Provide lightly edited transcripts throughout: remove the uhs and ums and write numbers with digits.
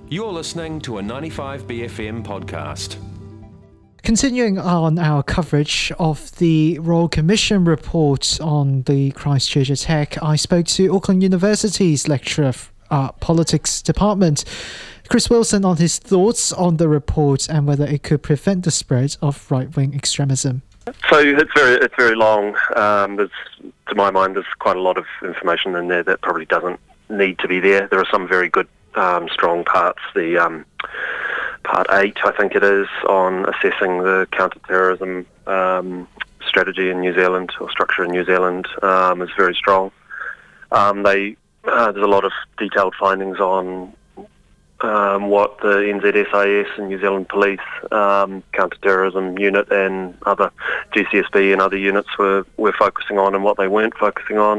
You're listening to a 95BFM podcast. Continuing on our coverage of the Royal Commission report on the Christchurch attack, I spoke to Auckland University's lecturer of politics department, Chris Wilson, on his thoughts on the report and whether it could prevent the spread of right-wing extremism. So it's very long. To my mind, there's quite a lot of information in there that probably doesn't need to be there. There are some very good, strong parts. The Part 8, I think it is, on assessing the counter-terrorism strategy in New Zealand, or structure in New Zealand, is very strong. There's a lot of detailed findings on what the NZSIS and New Zealand Police counter-terrorism unit and other GCSB and other units were focusing on and what they weren't focusing on.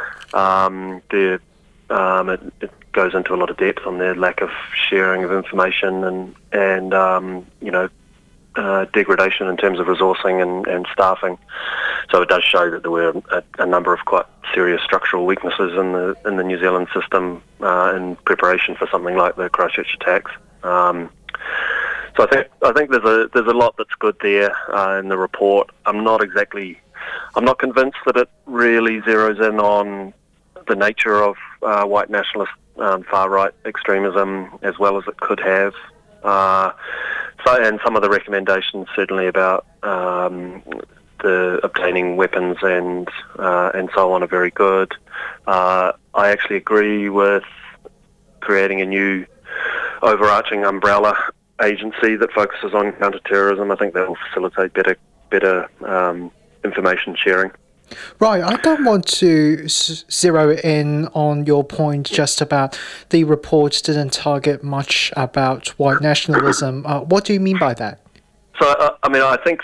It goes into a lot of depth on their lack of sharing of information and degradation in terms of resourcing and staffing. So it does show that there were a number of quite serious structural weaknesses in the New Zealand system in preparation for something like the Christchurch attacks. So I think there's a lot that's good there in the report. I'm not convinced that it really zeroes in on the nature of white nationalist far-right extremism as well as it could have. And some of the recommendations certainly about the obtaining weapons and so on are very good. I actually agree with creating a new overarching umbrella agency that focuses on counter-terrorism. I think that will facilitate better information sharing. Right, I don't want to zero in on your point just about the report didn't target much about white nationalism. What do you mean by that? So, I think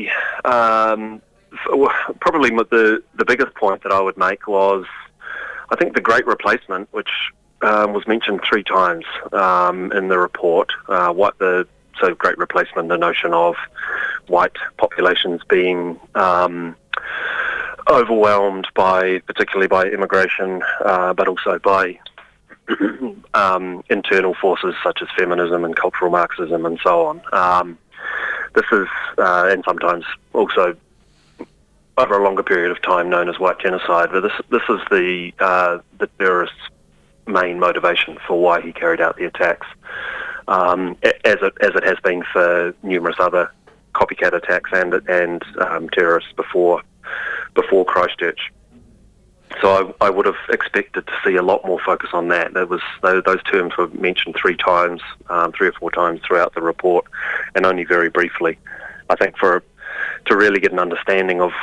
probably the biggest point that I would make was, I think the Great Replacement, which was mentioned 3 times in the report. Great Replacement, the notion of white populations being overwhelmed particularly by immigration, but also by internal forces such as feminism and cultural Marxism and so on. This is, and sometimes also over a longer period of time, known as white genocide. But this is the terrorist's main motivation for why he carried out the attacks, as it has been for numerous other copycat attacks and terrorists before Christchurch. So I would have expected to see a lot more focus on that. Those terms were mentioned 3 times, 3 or 4 times throughout the report, and only very briefly. I think to really get an understanding of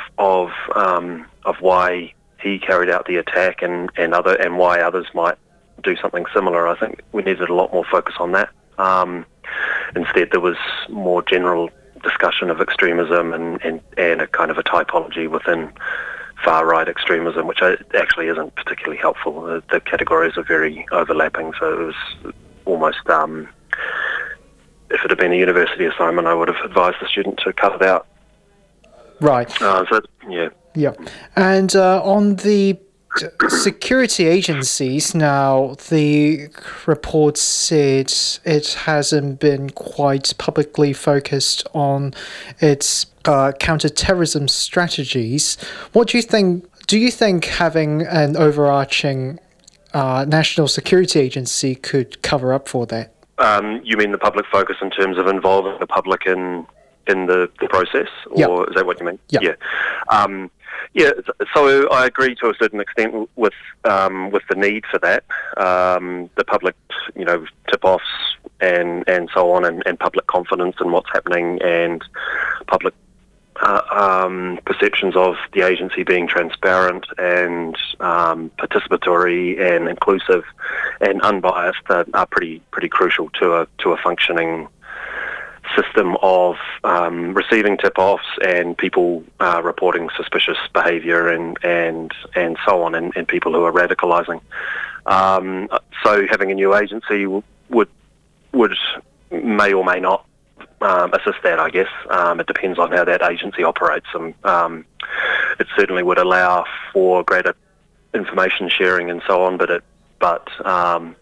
why he carried out the attack and why others might do something similar, I think we needed a lot more focus on that. Instead, there was more general discussion of extremism and a kind of a typology within far-right extremism, which actually isn't particularly helpful. The categories are very overlapping, so it was almost, if it had been a university assignment, I would have advised the student to cut it out. Right. Yeah. And on the security agencies, now the report said it hasn't been quite publicly focused on its counter-terrorism strategies. What do you think? Do you think having an overarching national security agency could cover up for that? You mean the public focus in terms of involving the public in the process, or Is that what you mean? Yeah. So I agree to a certain extent with the need for that. The public, tip-offs and so on, and public confidence in what's happening, and public perceptions of the agency being transparent and participatory and inclusive and unbiased are pretty crucial to a functioning system of receiving tip-offs and people reporting suspicious behaviour and so on, and people who are radicalising. So having a new agency would may or may not assist that, I guess. It depends on how that agency operates. It certainly would allow for greater information sharing and so on, but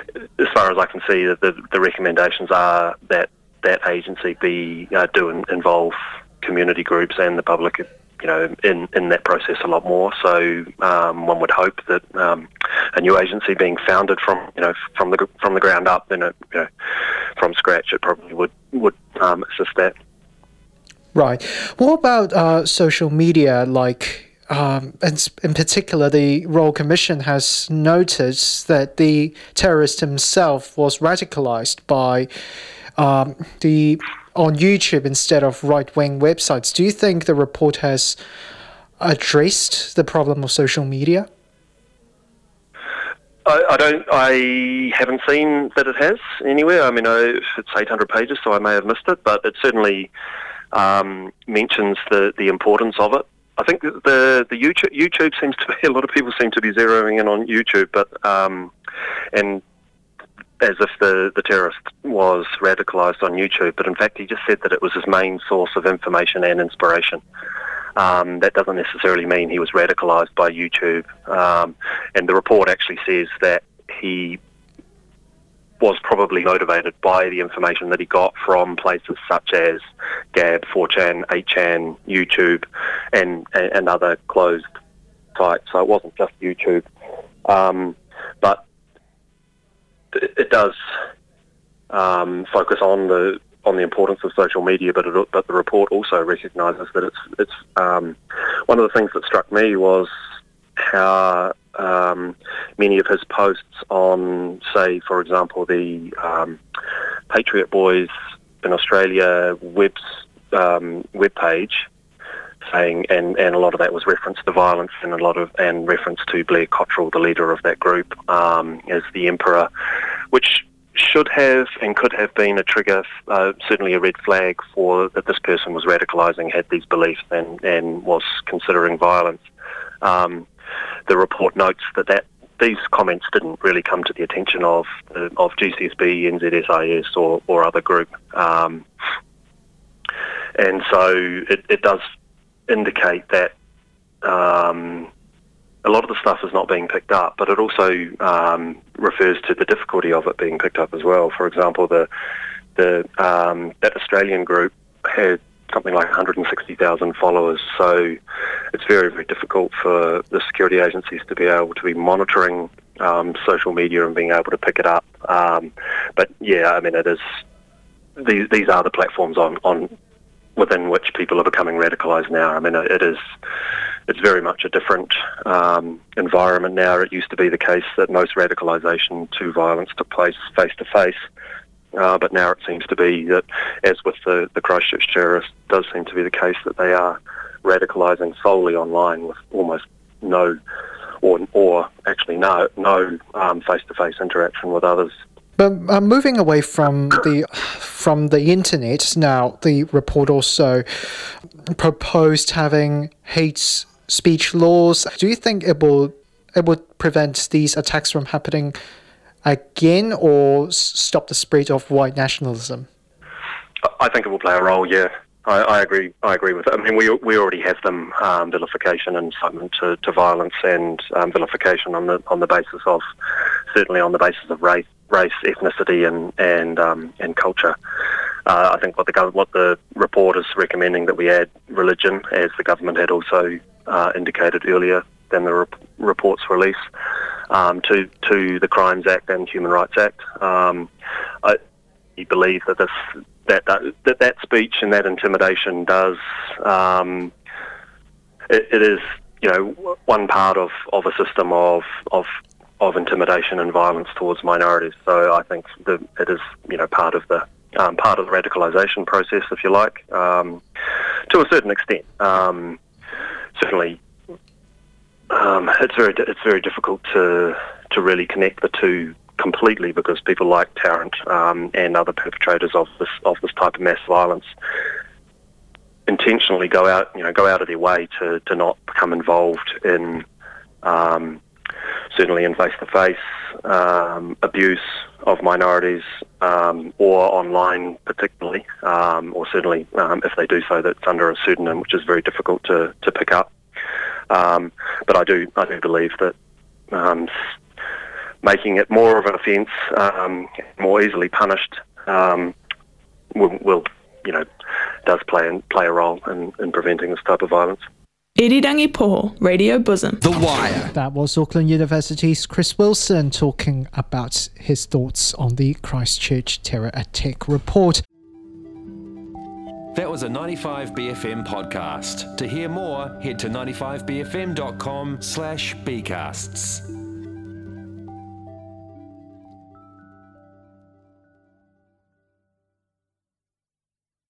as far as I can see, the recommendations are that that agency involve community groups and the public, in that process a lot more. So one would hope that a new agency being founded from the ground up, from scratch, it probably would assist that. Right. What about social media? In particular, the Royal Commission has noticed that the terrorist himself was radicalized by on YouTube instead of right-wing websites. Do you think the report has addressed the problem of social media? I haven't seen that it has anywhere. I mean, it's 800 pages, so I may have missed it, but it certainly mentions the importance of it. I think that the YouTube seems to be, a lot of people seem to be zeroing in on YouTube, but and as if the terrorist was radicalised on YouTube, but in fact he just said that it was his main source of information and inspiration. That doesn't necessarily mean he was radicalised by YouTube. And the report actually says that he was probably motivated by the information that he got from places such as Gab, 4chan, 8chan, YouTube, and other closed sites. So it wasn't just YouTube. But it does focus on the importance of social media, but the report also recognises that it's one of the things that struck me was how many of his posts on, say, for example, the Patriot Boys in Australia web page, saying, and a lot of that was reference to violence and reference to Blair Cottrell, the leader of that group, as the emperor, which should have and could have been a trigger, certainly a red flag for that this person was radicalising, had these beliefs and was considering violence. The report notes that these comments didn't really come to the attention of GCSB, NZSIS or other group. And so it does indicate that a lot of the stuff is not being picked up, but it also refers to the difficulty of it being picked up as well. For example, that Australian group had something like 160,000 followers, so it's very, very difficult for the security agencies to be able to be monitoring social media and being able to pick it up. But yeah, I mean, it is. These are the platforms on within which people are becoming radicalised now. I mean, it's very much a different environment now. It used to be the case that most radicalisation to violence took place face-to-face, but now it seems to be that, as with the Christchurch terrorists, it does seem to be the case that they are radicalising solely online with almost no face-to-face interaction with others. But moving away from the internet, now the report also proposed having hate speech laws. Do you think it would prevent these attacks from happening again, or stop the spread of white nationalism? I think it will play a role. Yeah, I agree. I agree with it. I mean, we already have them, vilification, incitement to violence, and vilification on the basis of, certainly on the basis of race, ethnicity, and culture. I think what the report is recommending that we add religion, as the government had also indicated earlier than the report's release, to the Crimes Act and Human Rights Act. I believe that speech and that intimidation does it is one part of a system of intimidation and violence towards minorities. So I think it is part of the radicalisation process, if you like, to a certain extent. Certainly, it's very difficult to really connect the two completely, because people like Tarrant and other perpetrators of this type of mass violence intentionally go out of their way to not become involved in certainly in face-to-face abuse of minorities, or online particularly, or certainly if they do so, that's under a pseudonym, which is very difficult to pick up. But I do believe that making it more of an offence, more easily punished, will does play a role in preventing this type of violence. Irirangi Poho, Radio Bosom. The Wire. That was Auckland University's Chris Wilson talking about his thoughts on the Christchurch terror attack report. That was a 95BFM podcast. To hear more, head to 95bfm.com/bcasts.